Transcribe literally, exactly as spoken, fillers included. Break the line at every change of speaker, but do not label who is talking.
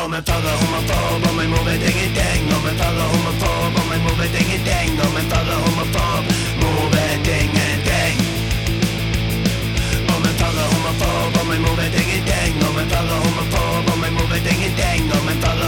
Om en faller homofob, om en mor vet ingenting. Om en faller homofob, om en mor vet ingenting. Om en faller homofob, mor vet ingenting. Om en faller homofob, om en mor vet ingenting. Om en faller homofob, om en mor vet ingenting. Om en faller